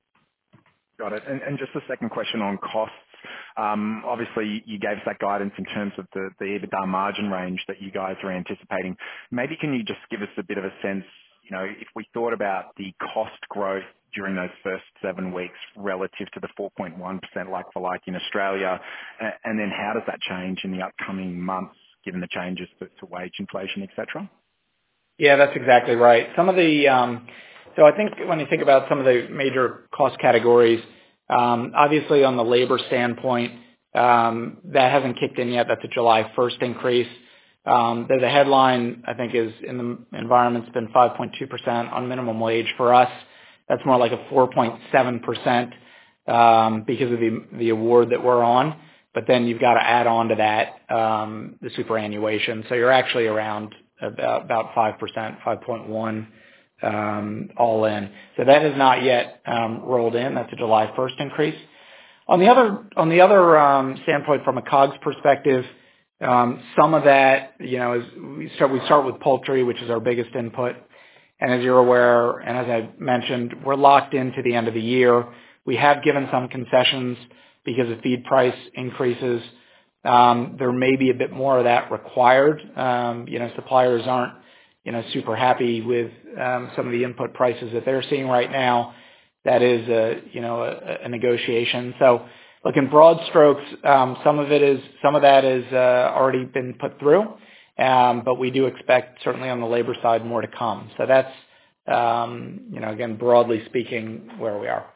Got it. And, and just a second question on costs. Um, obviously, you gave us that guidance in terms of the, the EBITDA margin range that you guys are anticipating. Maybe can you just give us a bit of a sense, you know, if we thought about the cost growth during those first seven weeks relative to the four point one percent like-for-like in Australia, and then how does that change in the upcoming months given the changes to, to wage inflation, et cetera? Yeah, that's exactly right. Some of the, um, so I think when you think about some of the major cost categories, um, obviously on the labor standpoint, um, that hasn't kicked in yet. That's a July first increase. Um, the, the headline, I think, is in the environment's been five point two percent on minimum wage. For us, that's more like a four point seven percent um, because of the, the award that we're on. But then you've got to add on to that um, the superannuation. So you're actually around about, about five percent, five point one um, all in. So that is not yet um, rolled in. That's a July first increase. On the other on the other um, standpoint, from a COGS perspective, um, some of that, you know, is we start we start with poultry, which is our biggest input. And as you're aware, and as I mentioned, we're locked into the end of the year. We have given some concessions because of feed price increases. Um, there may be a bit more of that required. Um, you know, suppliers aren't, you know, super happy with um, some of the input prices that they're seeing right now. That is a, you know, a, a negotiation. So, look, in broad strokes, um, some of it is, some of that is uh, already been put through, um, but we do expect, certainly on the labor side, more to come. So that's, um, you know, again, broadly speaking, where we are.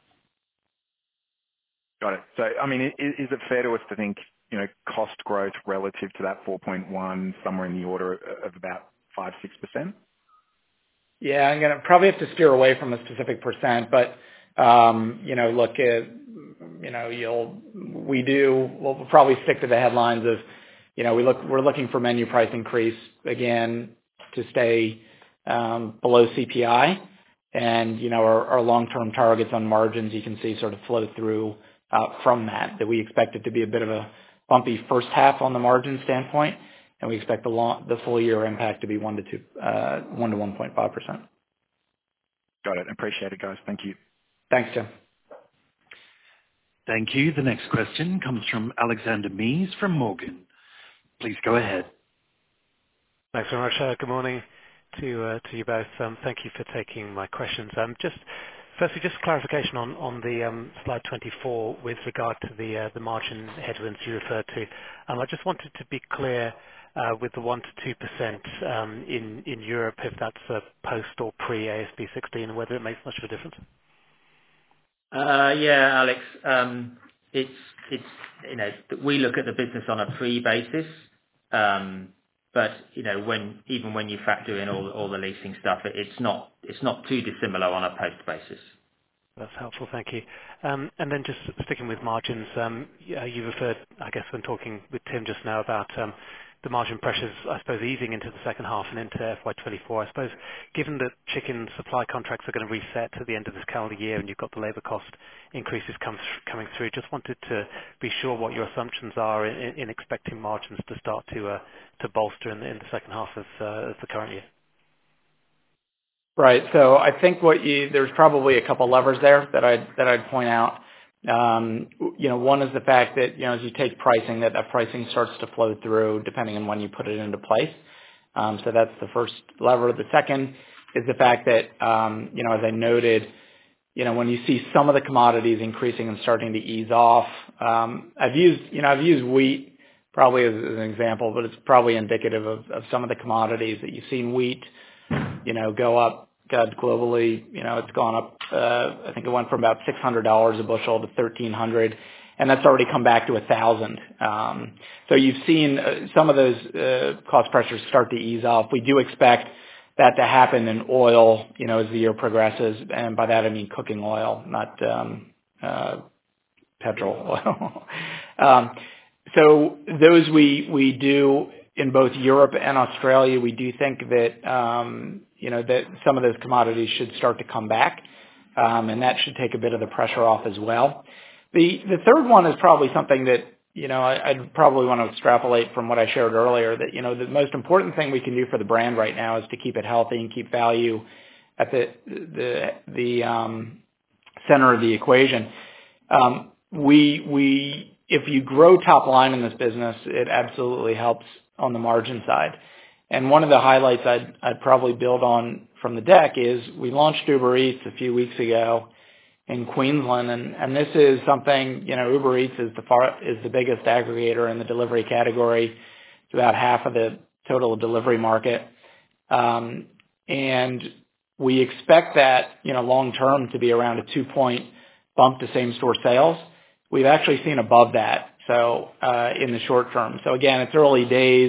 Got it. So, I mean, is, is it fair to us to think, you know, cost growth relative to that four point one, somewhere in the order of about five, six percent? Yeah, I'm gonna probably have to steer away from a specific percent, but um, you know, look, at, you know, you'll we do we'll probably stick to the headlines of, you know, we look we're looking for menu price increase again to stay um, below C P I, and you know, our, our long-term targets on margins you can see sort of flow through uh, from that. That we expect it to be a bit of a bumpy first half on the margin standpoint. And we expect the, long, the full year impact to be one to two, uh, one to one point five percent. Got it. Appreciate it, guys. Thank you. Thanks, Tim. Thank you. The next question comes from Alexander Mees from Morgan. Please go ahead. Thanks very much. Uh, good morning to uh, to you both. Um, thank you for taking my questions. Um, just firstly, just clarification on on the um, slide twenty-four with regard to the uh, the margin headwinds you referred to. Um, I just wanted to be clear. Uh, with the one to two percent um, in in Europe, if that's uh, post or pre-A S B sixteen, and whether it makes much of a difference? Uh, yeah, Alex. Um, it's it's you know we look at the business on a pre basis, um, but you know when even when you factor in all all the leasing stuff, it, it's not it's not too dissimilar on a post basis. That's helpful. Thank you. Um, and then just sticking with margins, um, yeah, you referred, I guess, when talking with Tim just now about um, the margin pressures, I suppose, easing into the second half and into F Y twenty-four. I suppose, given that chicken supply contracts are going to reset at the end of this calendar year and you've got the labor cost increases come th- coming through, just wanted to be sure what your assumptions are in, in expecting margins to start to uh, to bolster in the, in the second half of, uh, of the current year. Right. So I think what you there's probably a couple levers there that I'd that I'd point out. Um, you know, one is the fact that, you know, as you take pricing, that that pricing starts to flow through depending on when you put it into place. Um, so that's the first lever. The second is the fact that, um, you know, as I noted, you know, when you see some of the commodities increasing and starting to ease off, um, I've used, you know, I've used wheat probably as, as an example, but it's probably indicative of, of some of the commodities that you've seen wheat, you know, go up. God, globally, you know, it's gone up. Uh, I think it went from about six hundred dollars a bushel to thirteen hundred dollars, and that's already come back to a thousand. Um, so you've seen uh, some of those uh, cost pressures start to ease off. We do expect that to happen in oil, you know, as the year progresses, and by that I mean cooking oil, not um, uh, petrol oil. um, so those we we do in both Europe and Australia. We do think that um, you know that some of those commodities should start to come back, um, and that should take a bit of the pressure off as well. The the third one is probably something that you know I, I'd probably want to extrapolate from what I shared earlier. That you know the most important thing we can do for the brand right now is to keep it healthy and keep value at the the the um, center of the equation. Um, we we if you grow top line in this business, it absolutely helps on the margin side. And one of the highlights I'd I'd probably build on from the deck is we launched Uber Eats a few weeks ago in Queensland, and, and this is something, you know, Uber Eats is the far, is the biggest aggregator in the delivery category. It's about half of the total delivery market. Um, and we expect that, you know, long term to be around a two point bump to same store sales. We've actually seen above that. So, uh, in the short term. So again, it's early days,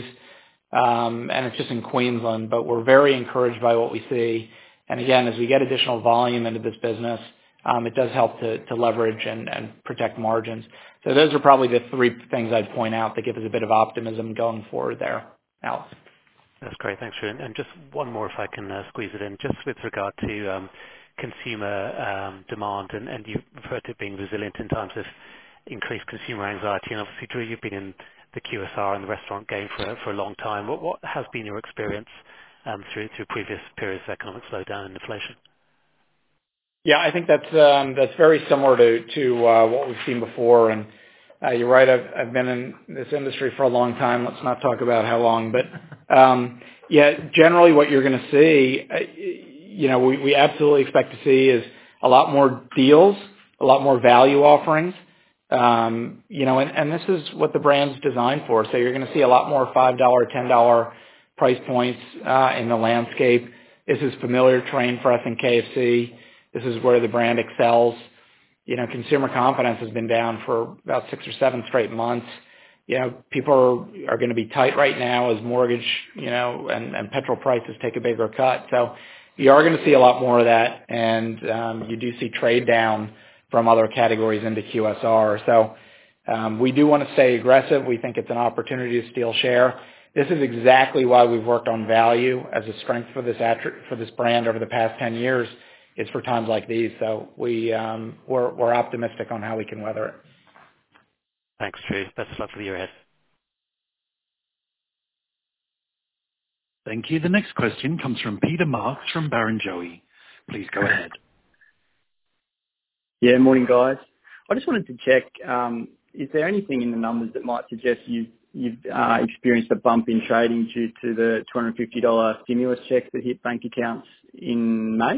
um, and it's just in Queensland, but we're very encouraged by what we see. And again, as we get additional volume into this business, Um, it does help to, to leverage and, and protect margins. So those are probably the three things I'd point out that give us a bit of optimism going forward there. Alex. That's great. Thanks, Drew. And just one more, if I can uh, squeeze it in, just with regard to um, consumer um, demand, and, and you referred to it being resilient in times of increased consumer anxiety. And obviously, Drew, you've been in the Q S R and the restaurant game for for a long time. What what has been your experience um, through through previous periods of economic slowdown and inflation? Yeah, I think that's um, that's very similar to to uh, what we've seen before. And uh, you're right. I've I've been in this industry for a long time. Let's not talk about how long, but um, yeah, generally what you're going to see, uh, you know, we, we absolutely expect to see is a lot more deals, a lot more value offerings. Um, you know, and, and this is what the brand's designed for. So you're going to see a lot more five dollar, ten dollar price points uh, in the landscape. This is familiar terrain for us in K F C. This is where the brand excels. You know, consumer confidence has been down for about six or seven straight months. You know, people are, are going to be tight right now as mortgage, you know, and, and petrol prices take a bigger cut. So you are going to see a lot more of that, and um, you do see trade down from other categories into Q S R. So um, we do want to stay aggressive. We think it's an opportunity to steal share. This is exactly why we've worked on value as a strength for this attri- for this brand over the past ten years. Is for times like these. So we, um, we're, we're optimistic on how we can weather it. Thanks, Drew. Best of luck for the year ahead. Thank you. The next question comes from Peter Marks from Barrenjoey. Please go ahead. Yeah, morning, guys. I just wanted to check, um, is there anything in the numbers that might suggest you've, you've uh, experienced a bump in trading due to the two hundred fifty dollars stimulus checks that hit bank accounts in May?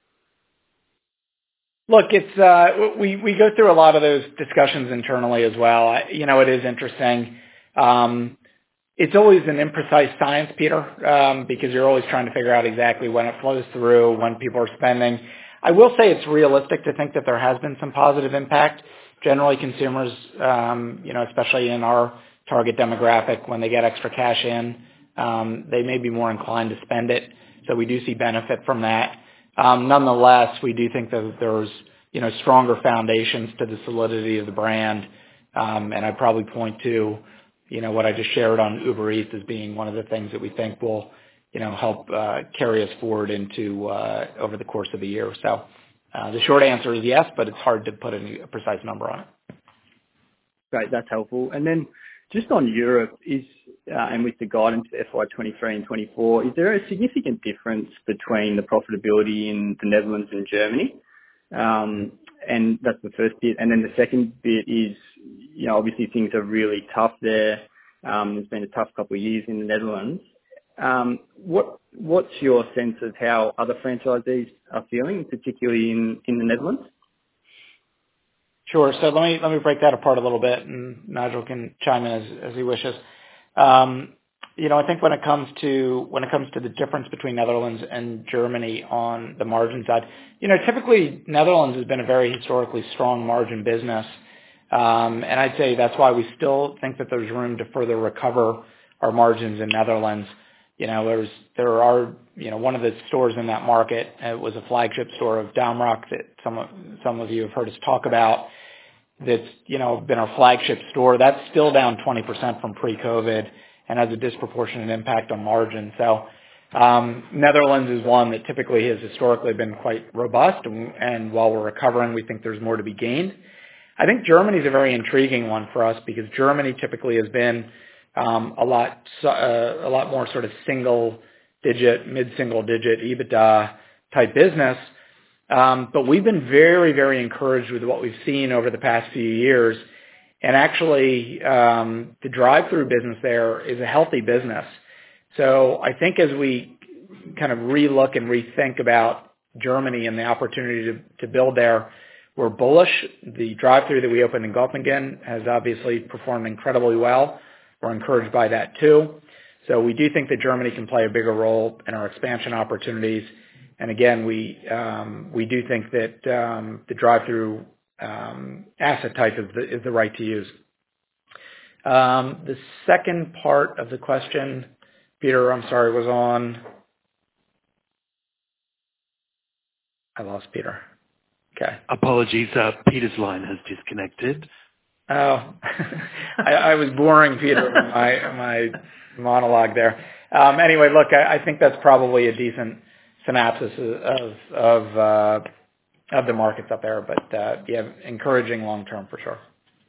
Look, it's uh, we we go through a lot of those discussions internally as well. I, you know, it is interesting. Um, it's always an imprecise science, Peter, um, because you're always trying to figure out exactly when it flows through, when people are spending. I will say it's realistic to think that there has been some positive impact. Generally, consumers, um, you know, especially in our target demographic, when they get extra cash in, um, they may be more inclined to spend it. So we do see benefit from that. Um, nonetheless, we do think that there's, you know, stronger foundations to the solidity of the brand. Um, and I'd probably point to, you know, what I just shared on Uber Eats as being one of the things that we think will, you know, help uh, carry us forward into uh, over the course of the year. So uh, the short answer is yes, but it's hard to put a, a precise number on it. Great, that's helpful. And then just on Europe, is uh, and with the guidance for F Y twenty-three and twenty-four, is there a significant difference between the profitability in the Netherlands and Germany? Um, and that's the first bit. And then the second bit is, you know, obviously things are really tough there. Um, it's been a tough couple of years in the Netherlands. Um, what what's your sense of how other franchisees are feeling, particularly in, in the Netherlands? Sure. So let me let me break that apart a little bit, and Nigel can chime in as, as he wishes. Um, you know, I think when it comes to when it comes to the difference between Netherlands and Germany on the margin side, you know, typically Netherlands has been a very historically strong margin business, um, and I'd say that's why we still think that there's room to further recover our margins in Netherlands. You know, there's there are you know one of the stores in that market uh, was a flagship store of Damrak that some of some of you have heard us talk about. That's you know been our flagship store. That's still down twenty percent from pre-COVID and has a disproportionate impact on margin. So um, Netherlands is one that typically has historically been quite robust, and, and while we're recovering, we think there's more to be gained. I think Germany is a very intriguing one for us because Germany typically has been Um, a lot, uh, a lot more sort of single-digit, mid-single-digit EBITDA type business. Um, but we've been very, very encouraged with what we've seen over the past few years. And actually, um, the drive-through business there is a healthy business. So I think as we kind of relook and rethink about Germany and the opportunity to, to build there, we're bullish. The drive-through that we opened in Göppingen has obviously performed incredibly well. We're encouraged by that too. So we do think that Germany can play a bigger role in our expansion opportunities. And again, we um, we do think that um, the drive-through um, asset type is the, is the right to use. Um, the second part of the question, Peter, I'm sorry, was on. I lost Peter. Okay. Apologies, uh, Peter's line has disconnected. Oh, I, I was boring Peter with my my monologue there. Um, anyway, look, I, I think that's probably a decent synopsis of of uh, of the markets up there. But uh, yeah, encouraging long term for sure.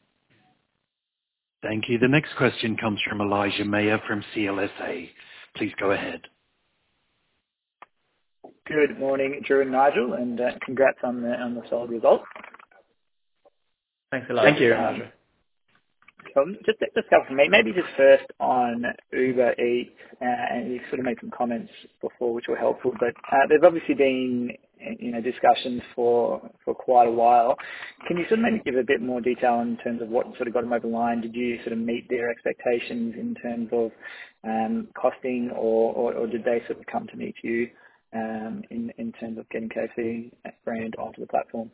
Thank you. The next question comes from Elijah Mayer from C L S A. Please go ahead. Good morning, Drew and Nigel, and uh, congrats on the on the solid results. Thanks a lot. Thank you. Um, um, just just a couple from me. Maybe just first on Uber Eats, uh, and you sort of made some comments before which were helpful, but uh, there's obviously been you know discussions for for quite a while. Can you sort of maybe give a bit more detail in terms of what sort of got them over the line? Did you sort of meet their expectations in terms of um, costing, or, or or did they sort of come to meet you um, in in terms of getting K F C brand onto the platform?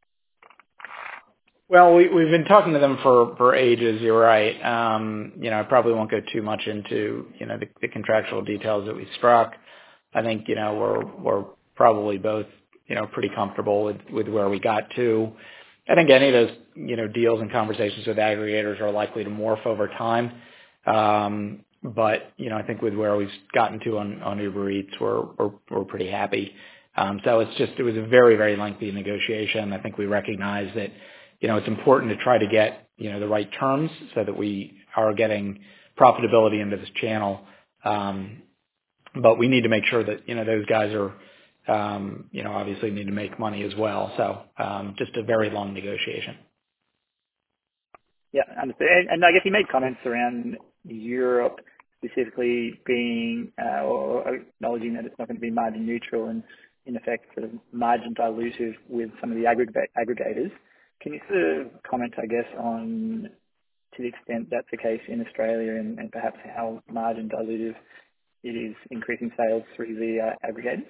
Well, we, we've been talking to them for, for ages. You're right. Um, you know, I probably won't go too much into you know the, the contractual details that we struck. I think you know we're we're probably both you know pretty comfortable with, with where we got to. I think any of those you know deals and conversations with aggregators are likely to morph over time. Um, but you know, I think with where we've gotten to on, on Uber Eats, we're we're, we're pretty happy. Um, so it's just it was a very very lengthy negotiation. I think we recognize that. You know, it's important to try to get, you know, the right terms so that we are getting profitability into this channel. Um, but we need to make sure that, you know, those guys are, um, you know, obviously need to make money as well. So um, just a very long negotiation. Yeah, understood. And, and I guess you made comments around Europe specifically being, uh, or acknowledging that it's not going to be margin neutral and, in effect, sort of margin dilutive with some of the aggregate, aggregators. Can you sort of comment, I guess, on to the extent that's the case in Australia and, and perhaps how margin dilutive it is increasing sales through the uh, aggregators?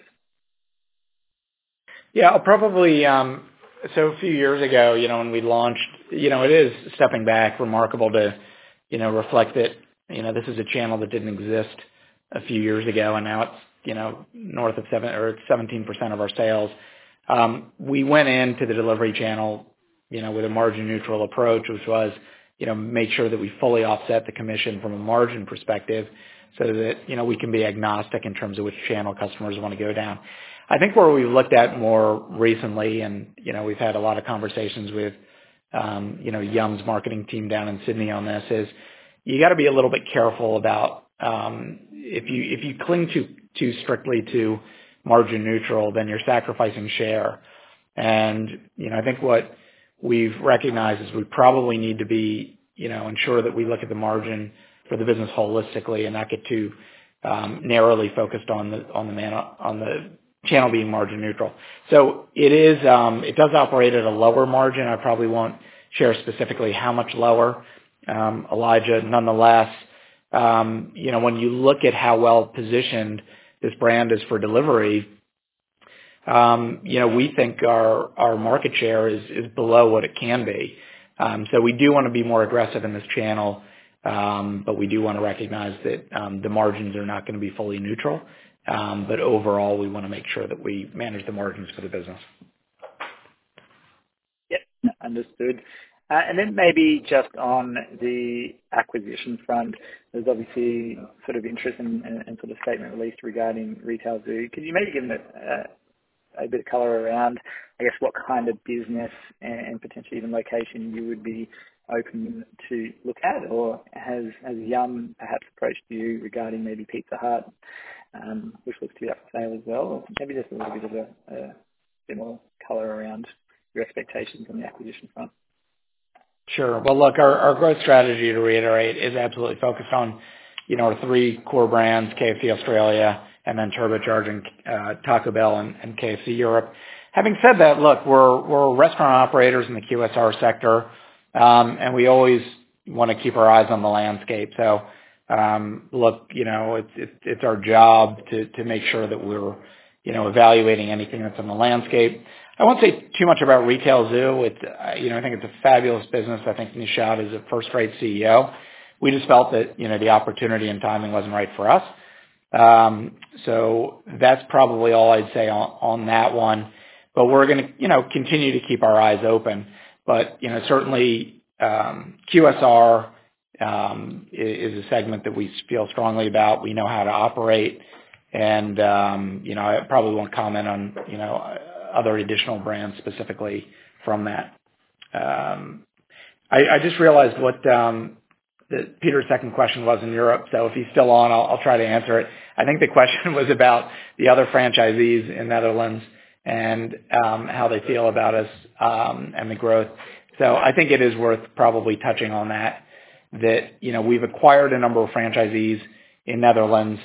Yeah, I'll probably, um, so a few years ago, you know, when we launched, you know, it is stepping back remarkable to, you know, reflect that, you know, this is a channel that didn't exist a few years ago and now it's, you know, north of seven or seventeen percent of our sales. Um, we went into the delivery channel you know, with a margin neutral approach, which was, you know, make sure that we fully offset the commission from a margin perspective so that, you know, we can be agnostic in terms of which channel customers want to go down. I think where we've looked at more recently, and, you know, we've had a lot of conversations with, um, you know, Yum's marketing team down in Sydney on this, is you got to be a little bit careful about, um, if you, if you cling too, too strictly to margin neutral, then you're sacrificing share. And, you know, I think what we've recognized is we probably need to be, you know, ensure that we look at the margin for the business holistically and not get too um, narrowly focused on the on the man, on the channel being margin neutral. So it is um, it does operate at a lower margin. I probably won't share specifically how much lower, um, Elijah. Nonetheless, um, you know, when you look at how well positioned this brand is for delivery, um, you know, we think our our market share is is below what it can be. Um, so we do want to be more aggressive in this channel, um, but we do want to recognize that um, the margins are not going to be fully neutral. Um, but overall, we want to make sure that we manage the margins for the business. Yep, understood. Uh, and then maybe just on the acquisition front, there's obviously sort of interest and, and, and sort of statement released regarding Retail Zoo. Could you maybe give them a, a bit of colour around, I guess, what kind of business and, and potentially even location you would be open to look at, or has has Yum perhaps approached you regarding maybe Pizza Hut, um, which looks to be up for sale as well? Or maybe just a little bit of a, a bit more colour around your expectations on the acquisition front. Sure. Well, look, our, our growth strategy, to reiterate, is absolutely focused on, you know, our three core brands, K F C Australia, and then turbocharging uh, Taco Bell and, and K F C Europe. Having said that, look, we're we're restaurant operators in the Q S R sector, um, and we always want to keep our eyes on the landscape. So, um, look, you know, it's it's, it's our job to to make sure that we're, you know, evaluating anything that's on the landscape. I won't say too much about Retail Zoo. It's, uh, you know, I think it's a fabulous business. I think Nishad is a first-rate C E O. We just felt that, you know, the opportunity and timing wasn't right for us. Um, so that's probably all I'd say on, on that one. But we're going to, you know, continue to keep our eyes open. But, you know, certainly um, Q S R um, is a segment that we feel strongly about. We know how to operate. And, um, you know, I probably won't comment on, you know, other additional brands specifically from that. Um, I, I just realized what um, the, Peter's second question was in Europe. So if he's still on, I'll, I'll try to answer it. I think the question was about the other franchisees in Netherlands and um, how they feel about us um, and the growth. So I think it is worth probably touching on that, that, you know, we've acquired a number of franchisees in Netherlands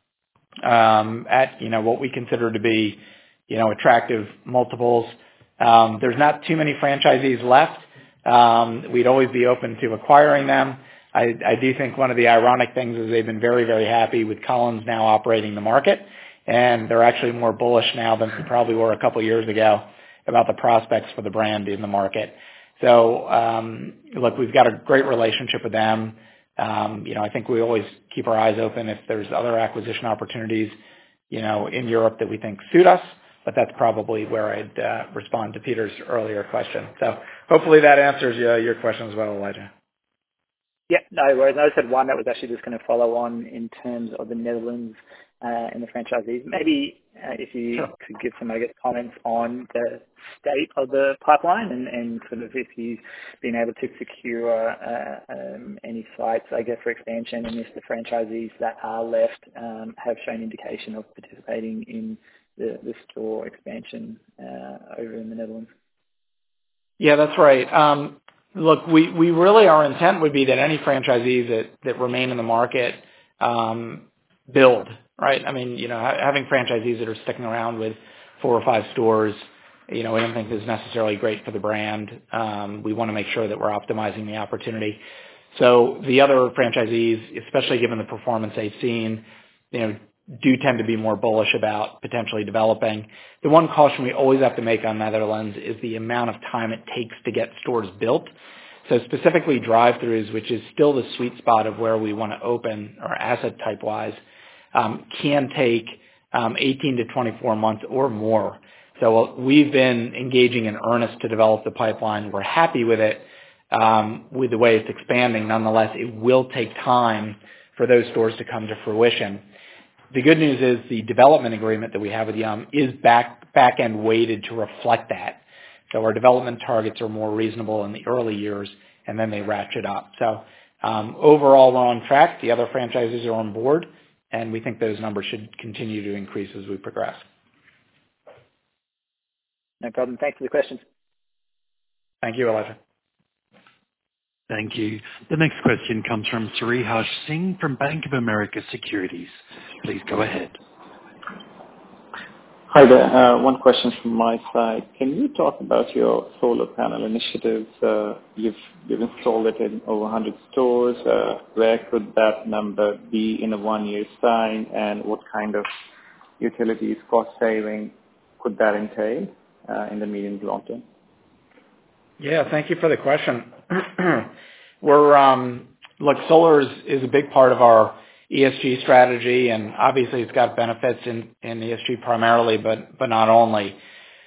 um, at, you know, what we consider to be, you know, attractive multiples. Um, there's not too many franchisees left. Um, we'd always be open to acquiring them. I, I do think one of the ironic things is they've been very, very happy with Collins now operating the market, and they're actually more bullish now than they probably were a couple of years ago about the prospects for the brand in the market. So, um, look, we've got a great relationship with them. Um, you know, I think we always keep our eyes open if there's other acquisition opportunities, you know, in Europe that we think suit us. But that's probably where I'd uh, respond to Peter's earlier question. So hopefully that answers uh, your question as well, Elijah. Yeah, no worries. I just had one that was actually just going to follow on in terms of the Netherlands uh, and the franchisees. Maybe uh, if you Sure. could give some, I guess, comments on the state of the pipeline and, and sort of if you've been able to secure uh, um, any sites, I guess, for expansion, and if the franchisees that are left um, have shown indication of participating in the, the store expansion uh, over in the Netherlands. Yeah, that's right. Um, look, we, we really, our intent would be that any franchisees that, that remain in the market um, build, right? I mean, you know, ha- having franchisees that are sticking around with four or five stores, you know, we don't think is necessarily great for the brand. Um, we want to make sure that we're optimizing the opportunity. So the other franchisees, especially given the performance they've seen, you know, do tend to be more bullish about potentially developing. The one caution we always have to make on Netherlands is the amount of time it takes to get stores built. So specifically drive-throughs, which is still the sweet spot of where we want to open or asset type-wise, um, can take um, eighteen to twenty-four months or more. So we've been engaging in earnest to develop the pipeline. We're happy with it, um, with the way it's expanding. Nonetheless, it will take time for those stores to come to fruition. The good news is the development agreement that we have with Yum is back back end weighted to reflect that. So our development targets are more reasonable in the early years, and then they ratchet up. So um, overall, we're on track. The other franchises are on board, and we think those numbers should continue to increase as we progress. No problem. Thanks for the questions. Thank you, Elijah. Thank you. The next question comes from Sriharsh Singh from Bank of America Securities. Please go ahead. Hi there. Uh, one question from my side. Can you talk about your solar panel initiatives? Uh, you've, you've installed it in over one hundred stores. Uh, where could that number be in a one year's time, and what kind of utilities cost saving could that entail uh, in the medium to long term? Yeah, thank you for the question. We're um, look, solar is, is a big part of our E S G strategy, and obviously it's got benefits in, in E S G primarily, but but not only.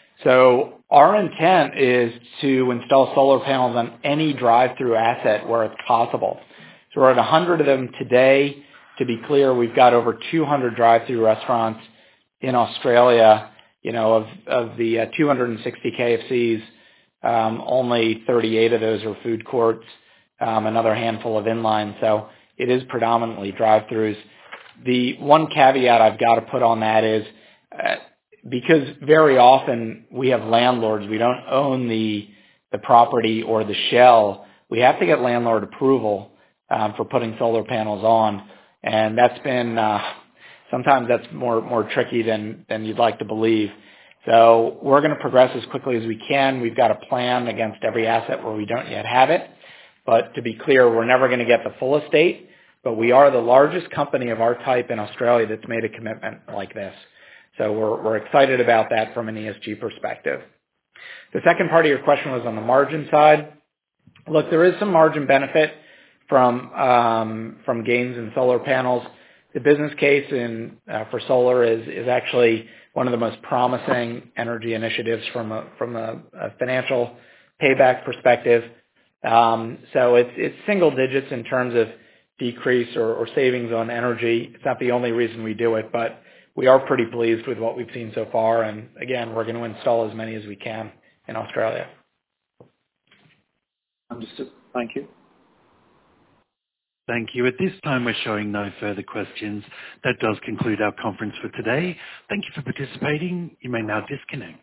So our intent is to install solar panels on any drive-through asset where it's possible. So we're at one hundred of them today. To be clear, we've got over two hundred drive-through restaurants in Australia. You know, of of the uh, two hundred sixty K F Cs, um, only thirty-eight of those are food courts, um, another handful of inline. So it is predominantly drive-throughs. The one caveat I've got to put on that is uh, because very often we have landlords, we don't own the the property or the shell. We have to get landlord approval um, for putting solar panels on, and that's been uh, sometimes that's more more tricky than than you'd like to believe. So we're going to progress as quickly as we can. We've got a plan against every asset where we don't yet have it. But to be clear, we're never going to get the full estate, but we are the largest company of our type in Australia that's made a commitment like this. So we're, we're excited about that from an E S G perspective. The second part of your question was on the margin side. Look, there is some margin benefit from um, from gains in solar panels. The business case in uh, for solar is is actually one of the most promising energy initiatives from a from a, a financial payback perspective. Um, so it's it's single digits in terms of decrease or, or savings on energy. It's not the only reason we do it, but we are pretty pleased with what we've seen so far. And again, we're going to install as many as we can in Australia. Understood. Thank you. Thank you. At this time, we're showing no further questions. That does conclude our conference for today. Thank you for participating. You may now disconnect.